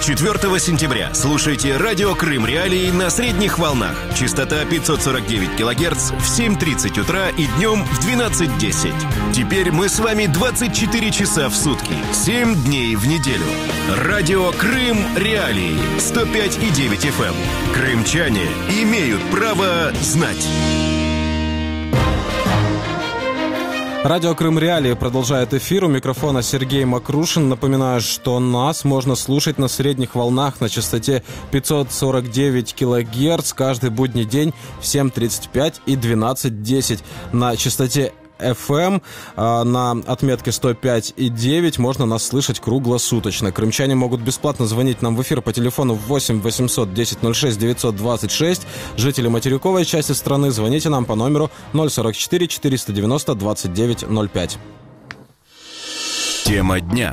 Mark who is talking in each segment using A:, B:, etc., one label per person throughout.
A: 4 сентября слушайте радио Крым Реалии на средних волнах. Частота 549 кГц в 7:30 утра и днем в 12:10. Теперь мы с вами 24 часа в сутки, 7 дней в неделю. Радио Крым Реалии 105,9 FM. Крымчане имеют право знать.
B: Радио Крым Реалии продолжает эфир. У микрофона Сергей Макрушин. Напоминаю, что нас можно слушать на средних волнах на частоте 549 кГц каждый будний день в 7:35 и 12:10. На частоте FM на отметке 105,9 можно нас слышать круглосуточно. Крымчане могут бесплатно звонить нам в эфир по телефону 8 800 10 06 926. Жители материковой части страны, звоните нам по номеру 044 490 29 05.
A: Тема дня.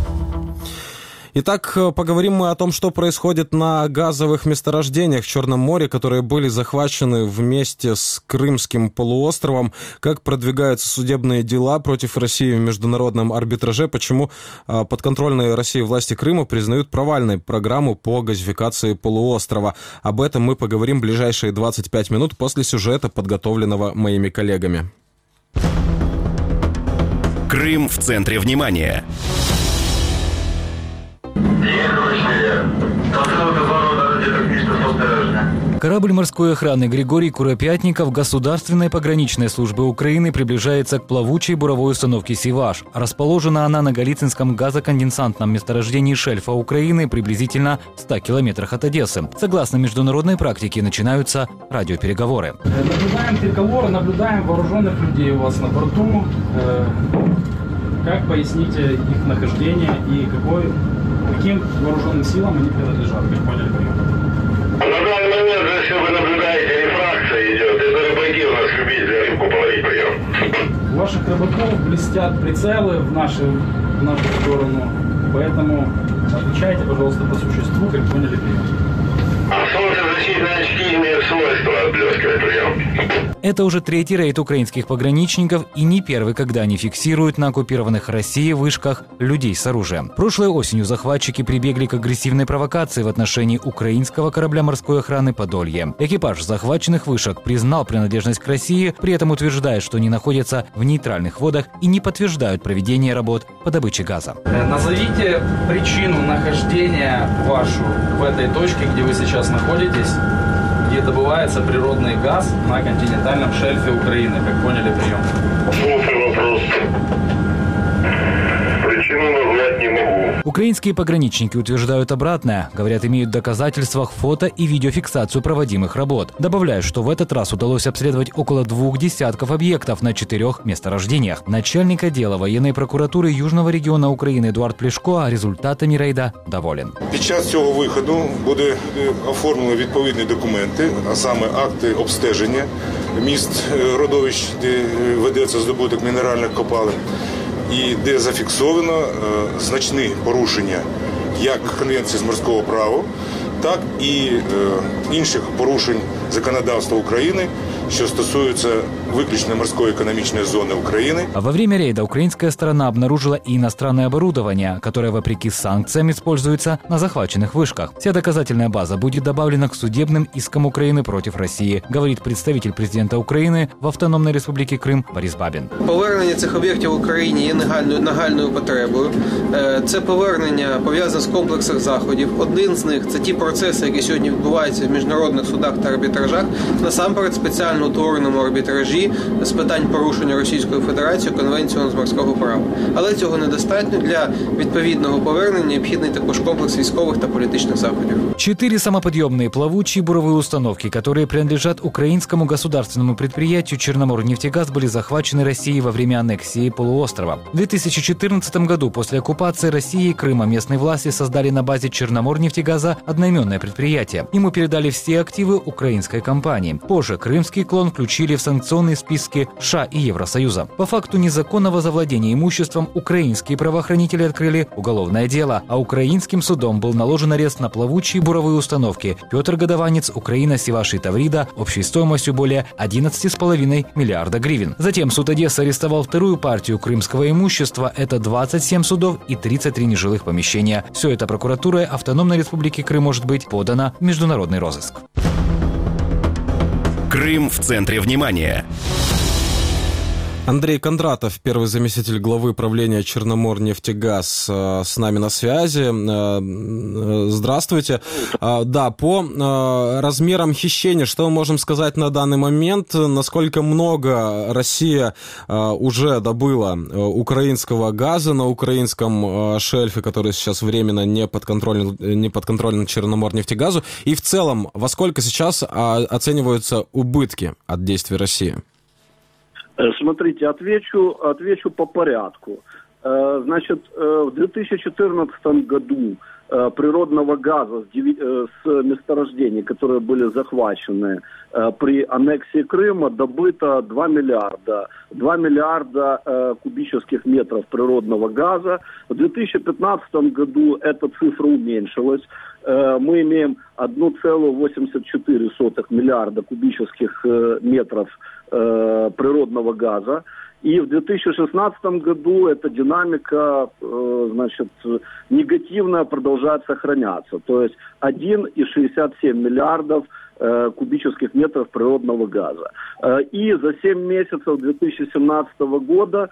B: Итак, поговорим мы о том, что происходит на газовых месторождениях в Черном море, которые были захвачены вместе с Крымским полуостровом, как продвигаются судебные дела против России в международном арбитраже, почему подконтрольные России власти Крыма признают провальной программу по газификации полуострова. Об этом мы поговорим в ближайшие 25 минут после сюжета, подготовленного моими коллегами.
A: Крым в центре внимания.
C: Корабль морской охраны «Григорий Куропятников» Государственной пограничной службы Украины приближается к плавучей буровой установке «Сиваш». Расположена она на Голицынском газоконденсатном месторождении шельфа Украины приблизительно в 100 километрах от Одессы. Согласно международной практике, начинаются радиопереговоры.
D: Наблюдаем переговоры, наблюдаем вооруженных людей у вас на борту. Как поясните их нахождение и каким вооруженным силам они принадлежат? Как поняли,
E: На данный момент же все вы наблюдаете, рефракция идет, и рыбаки у нас любители рыбку половить прием.
D: У ваших рыбаков блестят прицелы в нашу сторону, поэтому отвечайте, пожалуйста, по существу, как поняли прием.
E: А солнцезащитные очки имеют свойство отблескивать прием.
C: Это уже третий рейд украинских пограничников и не первый, когда они фиксируют на оккупированных Россией вышках людей с оружием. Прошлой осенью захватчики прибегли к агрессивной провокации в отношении украинского корабля морской охраны «Подолье». Экипаж захваченных вышек признал принадлежность к России, при этом утверждает, что они находятся в нейтральных водах и не подтверждают проведение работ по добыче газа.
D: Назовите причину нахождения вашу в этой точке, где вы сейчас находитесь, где добывается природный газ на континентальном шельфе Украины. Как поняли, прием?
E: Слушай вопрос. Причину назвать не могу.
C: Украинские пограничники утверждают обратное. Говорят, имеют в доказательствах фото и видеофиксацию проводимых работ. Добавляют, что в этот раз удалось обследовать около 2 десятков объектов на 4 месторождениях. Начальник отдела военной прокуратуры Южного региона України Едуард Плешко результатами рейда доволен.
F: Під час цього виходу буде оформлено відповідні документи, а саме акти обстеження місць родовищ, де ведеться здобуток мінеральних копалин, і де зафіксовано значні порушення як Конвенції з морського права, так і інших порушень законодавства України, что стосуется выключно морской экономичной зоны Украины.
C: Во время рейда украинская сторона обнаружила и иностранное оборудование, которое, вопреки санкциям, используется на захваченных вышках. Вся доказательная база будет добавлена к судебным искам Украины против России, говорит представитель президента Украины в Автономной Республике Крим Борис Бабін.
G: Повернення цих об'єктів в Україні є нагальною потребою. Це повернення пов'язане з комплексом заходів. Один з них – це ті процеси, які сьогодні відбуваються в міжнародних судах та арбітражах, насамперед спеціально утвореному арбітражі з питань порушення Російською Федерацією Конвенції з морського права. Але цього недостатньо. Для відповідного повернення необхідний також комплекс військових та політичних заходів. 4 самоподъемные плавучие буровые установки, которые принадлежат украинскому государственному предприятию «Черноморнефтегаз», были захвачены Россией во время аннексии полуострова. В 2014 году после оккупации России и Крыма местные власти создали на базе «Черноморнефтегаза» одноименное предприятие. Ему передали все активы украинской компании. Позже крымский клон включили в санкционный
C: санкционные списки США и Евросоюза. По факту незаконного завладения имуществом украинские правоохранители открыли уголовное дело, а украинским судом был наложен арест на плавучие буровые установки Петр Годованец, Украина, Севаш и Таврида общей стоимостью более 11,5 миллиарда гривен. Затем суд Одессы арестовал вторую партию крымского имущества. Это 27 судов и 33 нежилых помещения. Все это прокуратурой Автономной Республики Крым может быть подано в международный розыск.
A: Крым в центре внимания.
B: Андрей Кондратов, первый заместитель главы правления Черноморнефтегаз, с нами на связи. Здравствуйте. Да, по размерам хищения, что мы можем сказать на данный момент? Насколько много Россия уже добыла украинского газа на украинском шельфе, который сейчас временно не подконтролен Черноморнефтегазу? И в целом, во сколько сейчас оцениваются убытки от действий России?
H: Смотрите, отвечу по порядку. Значит, в 2014 году природного газа с месторождений, которые были захвачены при аннексии Крыма, добыто 2 миллиарда кубических метров природного газа. В 2015 году эта цифра уменьшилась. Мы имеем 1,84 миллиарда кубических метров природного газа. И в 2016 году эта динамика, значит, негативная продолжает сохраняться. То есть 1,67 миллиардов кубических метров природного газа. И за 7 месяцев 2017 года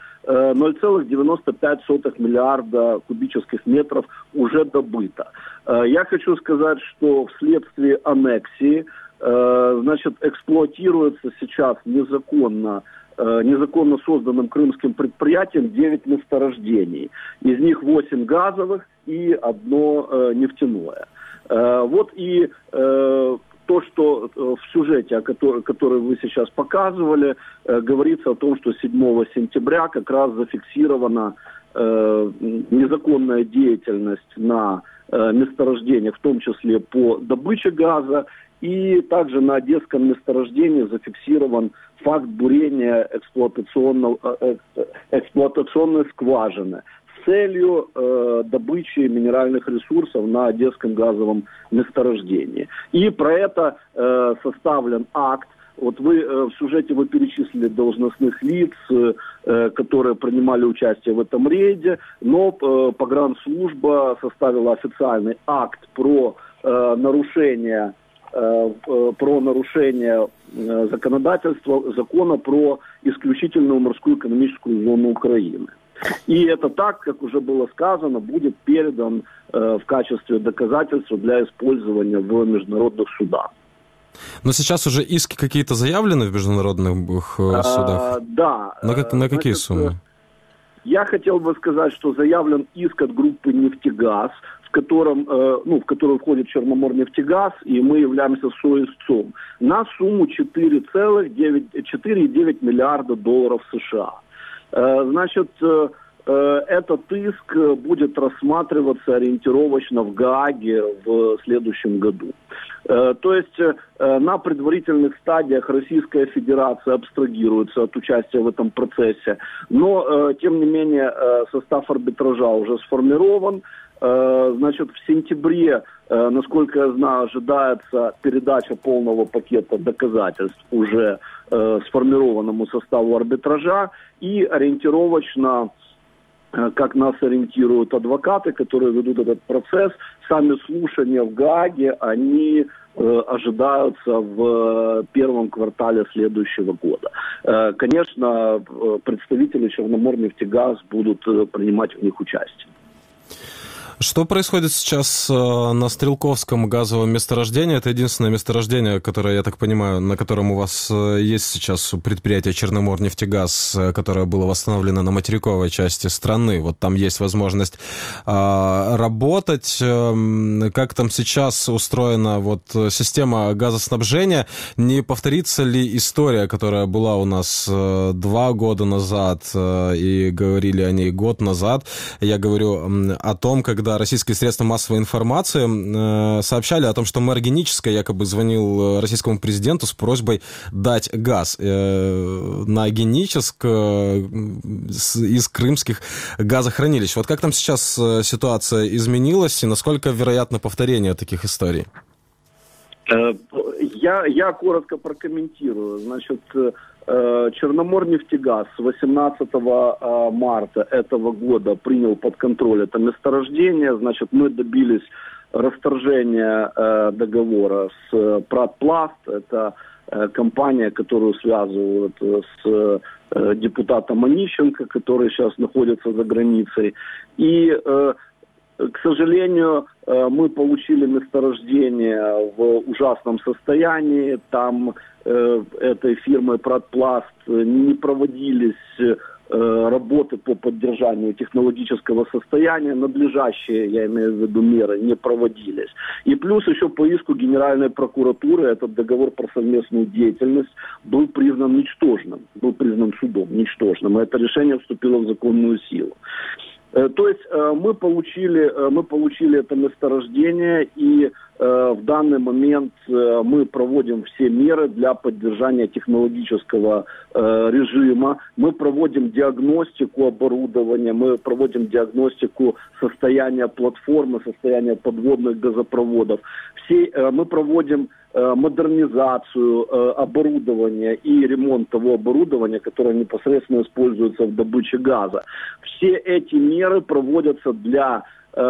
H: 0,95 миллиарда кубических метров уже добыто. Я хочу сказать, что вследствие аннексии, значит, эксплуатируется сейчас незаконно созданным крымским предприятием 9 месторождений. Из них 8 газовых и 1 нефтяное. Вот и то, что в сюжете, который вы сейчас показывали, говорится о том, что 7 сентября как раз зафиксирована незаконная деятельность на месторождениях, в том числе по добыче газа, и также на одесском месторождении зафиксирован факт бурения эксплуатационной скважины с целью добычи минеральных ресурсов на одесском газовом месторождении. И про это составлен акт. Вот в сюжете вы перечислили должностных лиц, которые принимали участие в этом рейде, но погранслужба составила официальный акт про нарушение законодательства, закона про исключительную морскую экономическую зону Украины. И это так, как уже было сказано, будет передан в качестве доказательства для использования в международных судах.
B: Но сейчас уже иски какие-то заявлены в международных судах?
H: Да.
B: На какие суммы?
H: Я хотел бы сказать, что заявлен иск от группы «Нефтегаз», в которую входит Черноморнефтегаз, и мы являемся соисцом, на сумму 4,9 миллиарда долларов США. Значит, этот иск будет рассматриваться ориентировочно в Гааге в следующем году. То есть на предварительных стадиях Российская Федерация абстрагируется от участия в этом процессе, но, тем не менее, состав арбитража уже сформирован. Значит, в сентябре, насколько я знаю, ожидается передача полного пакета доказательств уже сформированному составу арбитража, и ориентировочно, как нас ориентируют адвокаты, которые ведут этот процесс, сами слушания в Гааге, они ожидаются в первом квартале следующего года. Конечно, представители Черноморнефтегаз будут принимать в них участие.
B: Что происходит сейчас на Стрелковском газовом месторождении? Это единственное месторождение, которое, я так понимаю, на котором у вас есть сейчас предприятие Черноморнефтегаз, которое было восстановлено на материковой части страны. Вот там есть возможность работать. Как там сейчас устроена вот система газоснабжения? Не повторится ли история, которая была у нас 2 года назад, и говорили о ней год назад? Я говорю о том, когда когда российские средства массовой информации сообщали о том, что мэр Генической якобы звонил российскому президенту с просьбой дать газ на Геническ из крымских газохранилищ. Вот как там сейчас ситуация изменилась и насколько вероятно повторение таких историй?
H: Я коротко прокомментирую. Значит, Черноморнефтегаз с 18 марта этого года принял под контроль это месторождение. Значит, мы добились расторжения договора с Пратпласт. Это компания, которую связывают с депутатом Онищенко, который сейчас находится за границей. И, к сожалению, мы получили месторождение в ужасном состоянии. Там этой фирмой Пратпласт не проводились работы по поддержанию технологического состояния, надлежащие, я имею в виду, меры не проводились. И плюс еще по иску Генеральной прокуратуры этот договор про совместную деятельность был признан ничтожным, был признан судом ничтожным, и это решение вступило в законную силу. То есть мы получили это месторождение, и в данный момент мы проводим все меры для поддержания технологического режима. Мы проводим диагностику оборудования, мы проводим диагностику состояния платформы, состояния подводных газопроводов. Мы проводим модернизацию оборудования и ремонт того оборудования, которое непосредственно используется в добыче газа. Все эти меры проводятся для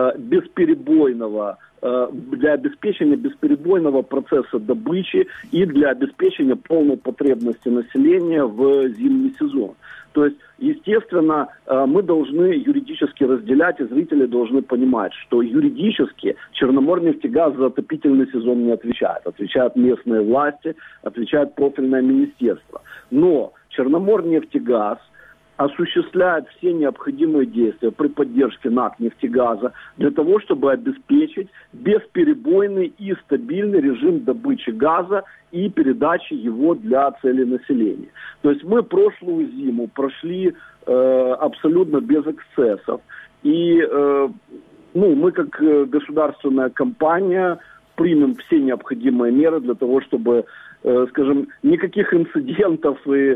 H: обеспечения бесперебойного процесса добычи и для обеспечения полной потребности населения в зимний сезон. То есть, естественно, мы должны юридически разделять, и зрители должны понимать, что юридически Черноморнефтегаз за отопительный сезон не отвечает. Отвечают местные власти, отвечает профильное министерство. Но Черноморнефтегаз осуществляет все необходимые действия при поддержке НАК «Нефтегаза» для того, чтобы обеспечить бесперебойный и стабильный режим добычи газа и передачи его для целей населения. То есть мы прошлую зиму прошли абсолютно без эксцессов. И мы как государственная компания примем все необходимые меры для того, чтобы, скажем, никаких инцидентов и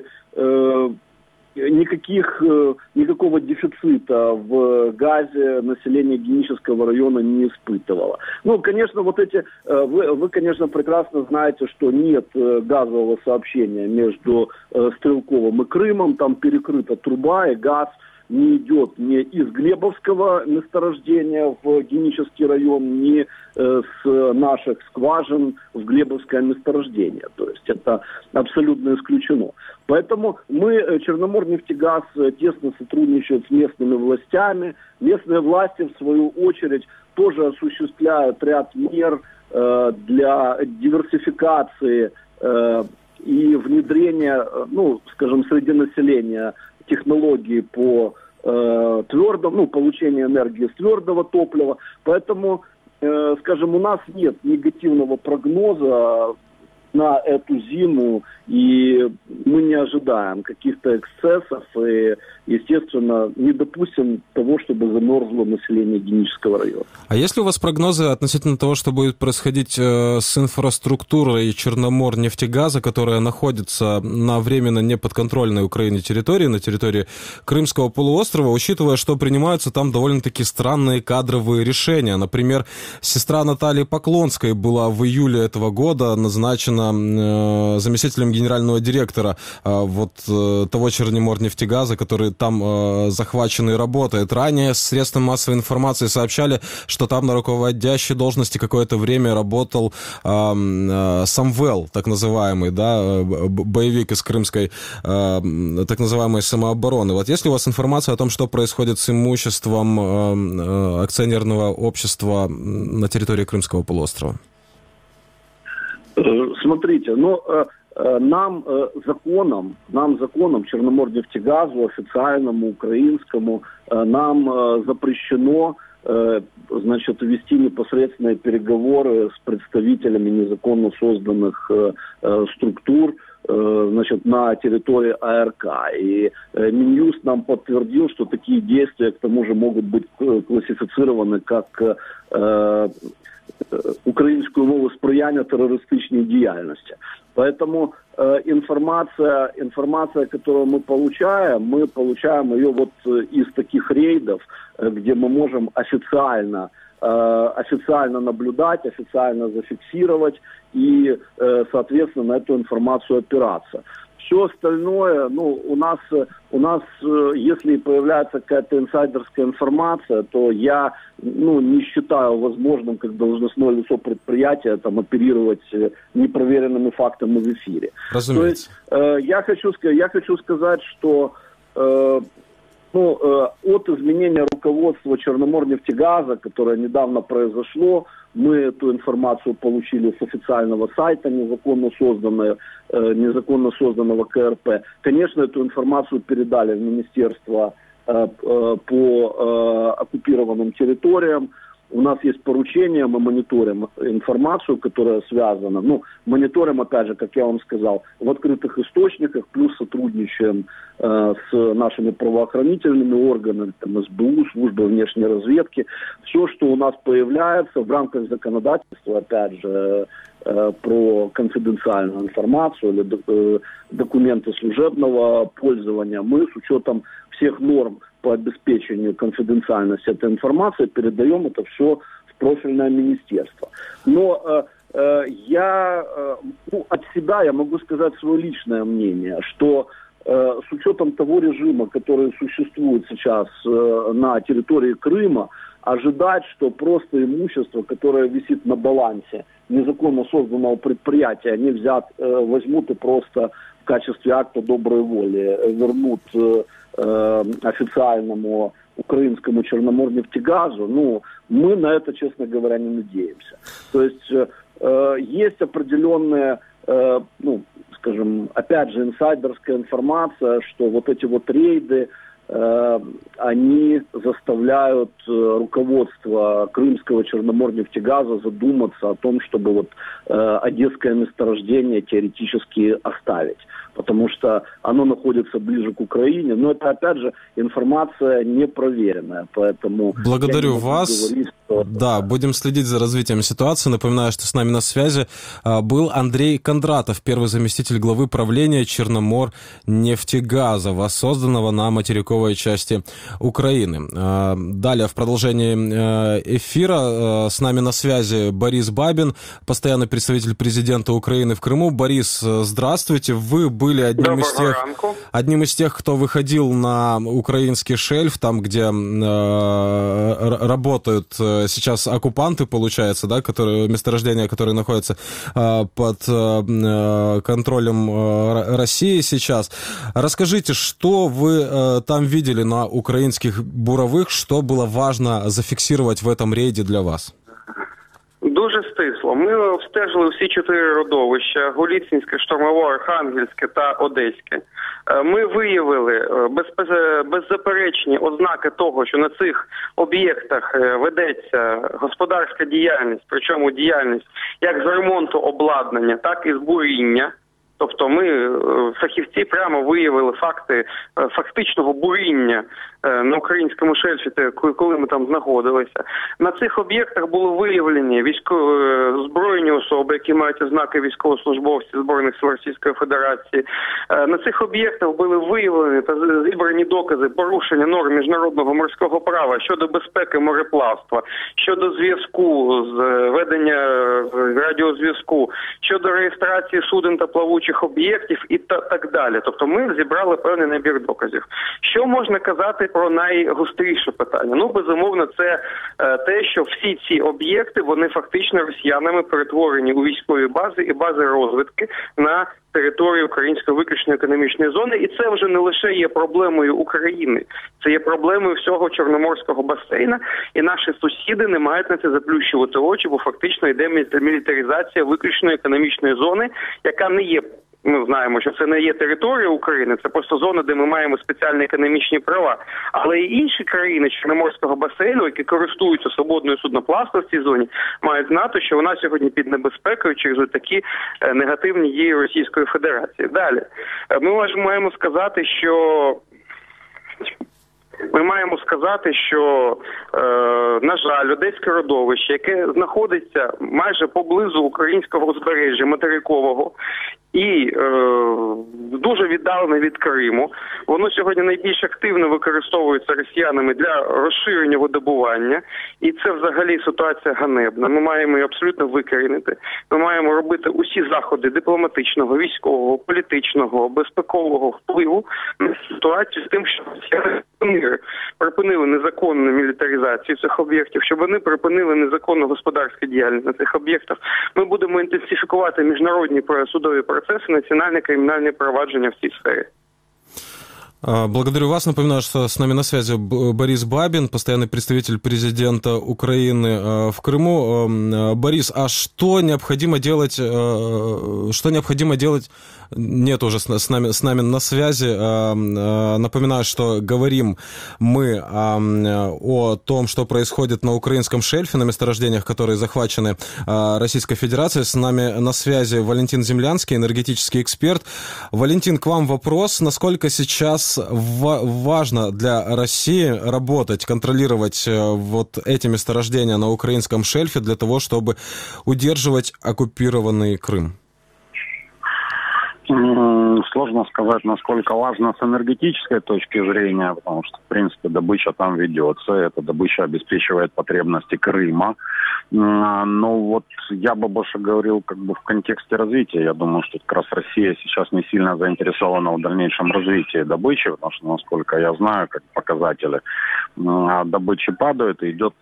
H: никакого дефицита в газе население Генического района не испытывало. Конечно, вы, конечно, прекрасно знаете, что нет газового сообщения между Стрелковым и Крымом, там перекрыта труба, и газ не идет ни из Глебовского месторождения в Генический район, ни с наших скважин в Глебовское месторождение. То есть это абсолютно исключено. Поэтому Черноморнефтегаз тесно сотрудничает с местными властями. Местные власти, в свою очередь, тоже осуществляют ряд мер для диверсификации и внедрения, среди населения технологии по получению энергии с твердого топлива. Поэтому, у нас нет негативного прогноза на эту зиму, и мы не ожидаем каких-то эксцессов, и, естественно, не допустим того, чтобы замерзло население Генического района.
B: А есть ли у вас прогнозы относительно того, что будет происходить с инфраструктурой Черноморнефтегаза, которая находится на временно неподконтрольной Украине территории, на территории Крымского полуострова, учитывая, что принимаются там довольно-таки странные кадровые решения? Например, сестра Натальи Поклонской была в июле этого года назначена заместителем генерального директора того Черноморнефтегаза, который там захвачен и работает. Ранее средства массовой информации сообщали, что там на руководящей должности какое-то время работал Самвел, так называемый, боевик из крымской так называемой самообороны. Вот есть ли у вас информация о том, что происходит с имуществом акционерного общества на территории Крымского полуострова?
H: Смотрите, нам законом Черноморнефтегазу, официальному, украинскому, нам запрещено вести непосредственные переговоры с представителями незаконно созданных структур значит, на территории АРК. И Минюст нам подтвердил, что такие действия, к тому же, могут быть классифицированы как українською мовою сприяння терористичній діяльності. Поэтому информация, которую мы получаем ее вот из таких рейдов, где мы можем официально наблюдать, официально зафиксировать и, соответственно, на эту информацию опираться. Все остальное, у нас, если появляется какая-то инсайдерская информация, то я, не считаю возможным, как должностное лицо предприятия, оперировать непроверенными фактами в эфире.
B: Разумеется.
H: То есть, я хочу сказать, что от изменения руководства Черноморнефтегаза, которое недавно произошло, мы эту информацию получили с официального сайта незаконно созданного КРП. Конечно, эту информацию передали в Министерство по оккупированным территориям. У нас есть поручение, мы мониторим информацию, которая связана. Мониторим, опять же, как я вам сказал, в открытых источниках, плюс сотрудничаем с нашими правоохранительными органами, СБУ, службой внешней разведки. Все, что у нас появляется в рамках законодательства, опять же, про конфиденциальную информацию или документы служебного пользования, мы с учетом всех норм по обеспечению конфиденциальности этой информации передаем это все в профильное министерство. Но от себя я могу сказать свое личное мнение, что с учетом того режима, который существует сейчас на территории Крыма, ожидать, что просто имущество, которое висит на балансе незаконно созданного предприятия, они возьмут и просто в качестве акта доброй воли вернут официальному украинскому Черноморнефтегазу, мы на это, честно говоря, не надеемся. То есть есть определенная, скажем, опять же, инсайдерская информация, что вот эти вот рейды, они заставляют руководство крымского Черноморнефтегаза задуматься о том, чтобы вот одесское месторождение теоретически оставить. Потому что оно находится ближе к Украине. Но это, опять же, информация непроверенная. Поэтому
B: благодарю вас. Да, будем следить за развитием ситуации. Напоминаю, что с нами на связи был Андрей Кондратов, первый заместитель главы правления Черноморнефтегаза, воссозданного на материковой части Украины. Далее, в продолжении эфира, с нами на связи Борис Бабин, постоянный представитель президента Украины в Крыму. Борис, здравствуйте. Вы были одним из тех, кто выходил на украинский шельф, там, где работают сейчас оккупанты, получается, да, месторождения, которые находятся под контролем России сейчас. Расскажите, что вы там видели на українських бурових, що було важно зафіксувати в этом рейді для вас?
I: Дуже стисло. Ми обстежили всі 4 родовища: Голіцинське, Штормове, Архангельське та Одеське. Ми виявили беззаперечні ознаки того, що на цих об'єктах ведеться господарська діяльність, причому діяльність як з ремонту обладнання, так і з буріння. Тобто ми, фахівці, прямо виявили факти фактичного буріння на українському шельфі, коли ми там знаходилися. На цих об'єктах були виявлені збройні особи, які мають ознаки військовослужбовців Збройних сил Російської Федерації. На цих об'єктах були виявлені та зібрані докази порушення норм міжнародного морського права щодо безпеки мореплавства, щодо зв'язку, ведення радіозв'язку, щодо реєстрації суден та плавучих об'єктів і так далі. Тобто ми зібрали певний набір доказів. Що можна казати про найгостріше питання? Безумовно, це те, що всі ці об'єкти, вони фактично росіянами перетворені у військові бази і бази розвідки на території української виключної економічної зони. І це вже не лише є проблемою України, це є проблемою всього Чорноморського басейна. І наші сусіди не мають на це заплющувати очі, бо фактично йде мілітаризація виключної економічної зони, яка не є Ми знаємо, що це не є територія України, це просто зона, де ми маємо спеціальні економічні права. Але і інші країни Чорноморського басейну, які користуються свободною судноплавством в цій зоні, мають знати, що вона сьогодні під небезпекою через такі негативні дії Російської Федерації. Далі. Ми маємо сказати, що, на жаль, Одеське родовище, яке знаходиться майже поблизу українського узбережжя материкового і дуже віддалене від Криму, воно сьогодні найбільш активно використовується росіянами для розширення видобування, і це взагалі ситуація ганебна. Ми маємо її абсолютно викорінити. Ми маємо робити усі заходи дипломатичного, військового, політичного, безпекового впливу на ситуацію з тим, що росіяни припинили незаконну мілітаризацію цих об'єктів, щоб вони припинили незаконну господарську діяльність на цих об'єктах. Ми будемо інтенсифікувати міжнародні судові процеси, національне кримінальне провадження в цій сфері.
B: Благодарю вас. Напоминаю, что с нами на связи Борис Бабин, постоянный представитель президента Украины в Крыму. Борис, а что необходимо делать? Нет уже с нами на связи. Напоминаю, что говорим мы о том, что происходит на украинском шельфе, на месторождениях, которые захвачены Российской Федерацией. С нами на связи Валентин Землянский, энергетический эксперт. Валентин, к вам вопрос. Насколько сейчас важно для России работать, контролировать вот эти месторождения на украинском шельфе для того, чтобы удерживать оккупированный Крым?
J: Сложно сказать, насколько важно с энергетической точки зрения, потому что, в принципе, добыча там ведется, эта добыча обеспечивает потребности Крыма. Но вот я бы больше говорил как бы в контексте развития. Я думаю, что как раз Россия сейчас не сильно заинтересована в дальнейшем развитии добычи, потому что, насколько я знаю, как показатели добычи падают, и идет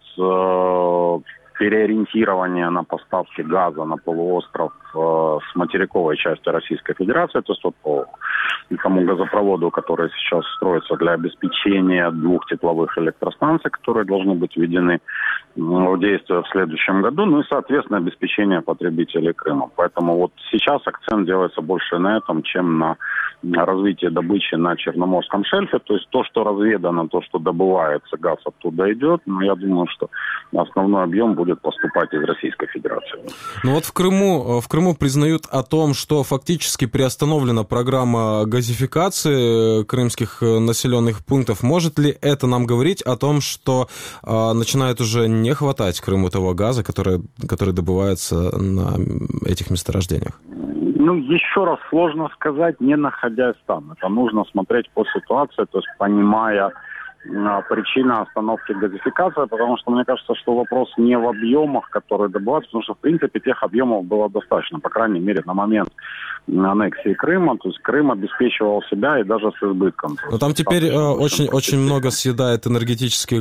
J: переориентирование на поставки газа на полуостров с материковой части Российской Федерации, то есть вот по тому газопроводу, который сейчас строится для обеспечения 2 тепловых электростанций, которые должны быть введены в действие в следующем году, ну и, соответственно, обеспечение потребителей Крыма. Поэтому вот сейчас акцент делается больше на этом, чем на развитие добычи на Черноморском шельфе. То есть то, что разведано, то, что добывается, газ оттуда идет, но я думаю, что основной объем будет поступать из Российской Федерации.
B: Ну вот в Крыму признают о том, что фактически приостановлена программа газификации крымских населенных пунктов. Может ли это нам говорить о том, что начинает уже не хватать Крыму того газа, который добывается на этих месторождениях?
J: Ну, еще раз сложно сказать, не находясь там. Это нужно смотреть по ситуации, то есть понимая причина остановки газификации, потому что мне кажется, что вопрос не в объемах, которые добываются, потому что, в принципе, тех объемов было достаточно, по крайней мере, на момент аннексии Крыма, то есть Крым обеспечивал себя и даже с избытком.
B: Но там теперь очень много съедает энергетический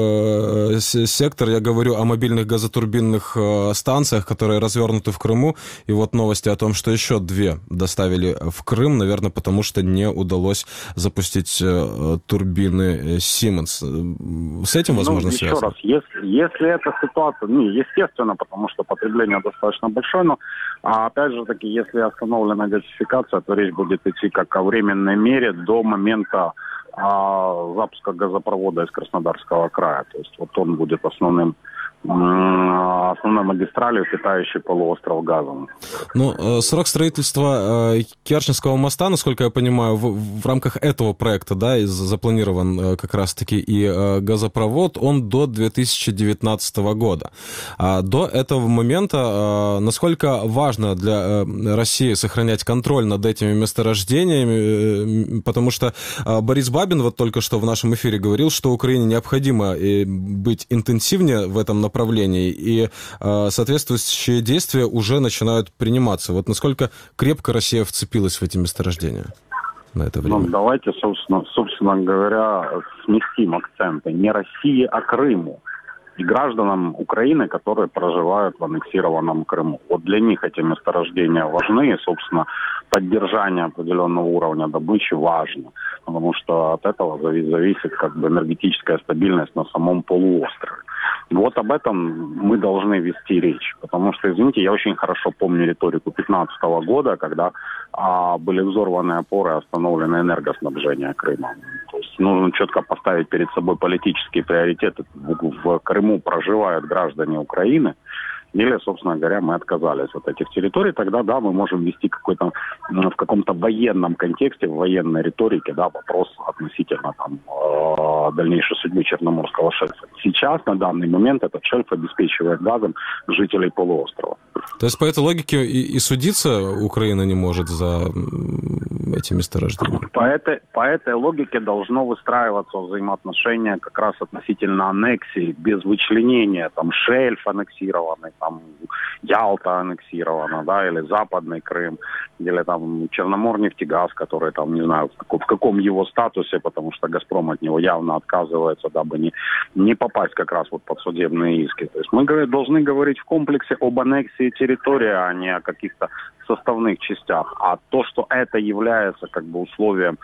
B: сектор. Я говорю о мобильных газотурбинных станциях, которые развернуты в Крыму. И вот новости о том, что еще 2 доставили в Крым, наверное, потому что не удалось запустить турбины Siemens. С этим, возможно, связано?
J: Еще раз, если эта ситуация, естественно, потому что потребление достаточно большое, но, опять же таки, если остановлена газификация, то речь будет идти как о временной мере до момента запуска газопровода из Краснодарского края. То есть вот он будет основной магистралью, питающей полуостров газом.
B: Ну, срок строительства Керченского моста, насколько я понимаю, в рамках этого проекта, да, запланирован как раз-таки и газопровод, он до 2019 года. А до этого момента насколько важно для России сохранять контроль над этими месторождениями, потому что Борис Бабин вот только что в нашем эфире говорил, что Украине необходимо быть интенсивнее в этом направлении, и соответствующие действия уже начинают приниматься. Вот насколько крепко Россия вцепилась в эти месторождения на это время?
J: Ну, давайте, собственно говоря, сместим акценты. Не России, а Крыму. И гражданам Украины, которые проживают в аннексированном Крыму. Вот для них эти месторождения важны, и, собственно, поддержание определенного уровня добычи важно, потому что от этого зависит как бы энергетическая стабильность на самом полуострове. Вот вот об этом мы должны вести речь. Потому что, извините, я очень хорошо помню риторику 2015 года, когда были взорваны опоры, остановлено энергоснабжение Крыма. То есть нужно четко поставить перед собой политические приоритеты. В Крыму проживают граждане Украины, или, собственно говоря, мы отказались от этих территорий, тогда, да, мы можем вести в каком-то военном контексте, в военной риторике, да, вопрос относительно дальнейшей судьбы Черноморского шельфа. Сейчас, на данный момент, этот шельф обеспечивает газом жителей полуострова.
B: То есть по этой логике и судиться Украина не может за эти месторождения?
J: По этой логике должно выстраиваться взаимоотношения как раз относительно аннексии, без вычленения, шельф аннексированный, Ялта аннексирована, да, или Западный Крым, или Черноморнефтегаз, который не знаю, в каком его статусе, потому что «Газпром» от него явно отказывается, дабы не попасть как раз под судебные иски. То есть мы должны говорить в комплексе об аннексии территории, а не о каких-то составных частях. А то, что это является условием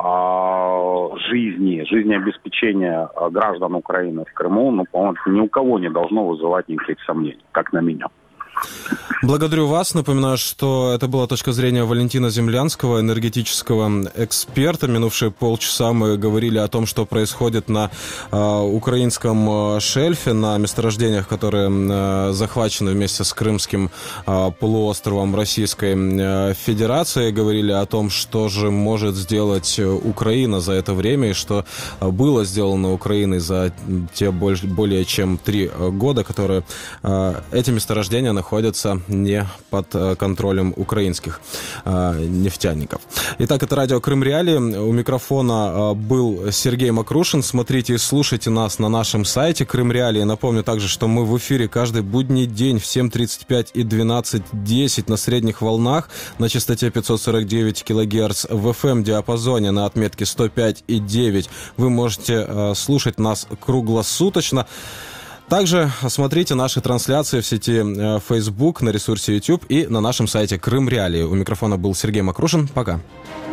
J: жизнеобеспечения граждан Украины в Крыму, по-моему, ни у кого не должно вызывать никаких сомнений, как на меня.
B: Благодарю вас. Напоминаю, что это была точка зрения Валентина Землянского, энергетического эксперта. Минувшие полчаса мы говорили о том, что происходит на украинском шельфе, на месторождениях, которые захвачены вместе с Крымским полуостровом Российской Федерации. Говорили о том, что же может сделать Украина за это время и что было сделано Украиной за те более чем 3 года, которые эти месторождения находятся не под контролем украинских нефтяников. Итак, это радио Крым Реалии. У микрофона был Сергей Макрушин. Смотрите и слушайте нас на нашем сайте Крым Реалии. Напомню также, что мы в эфире каждый будний день в 7:35 и 12:10 на средних волнах на частоте 549 кГц в FM-диапазоне на отметке 105,9. Вы можете слушать нас круглосуточно. Также смотрите наши трансляции в сети Facebook, на ресурсе YouTube и на нашем сайте Крым Реалии. У микрофона был Сергей Макрушин. Пока.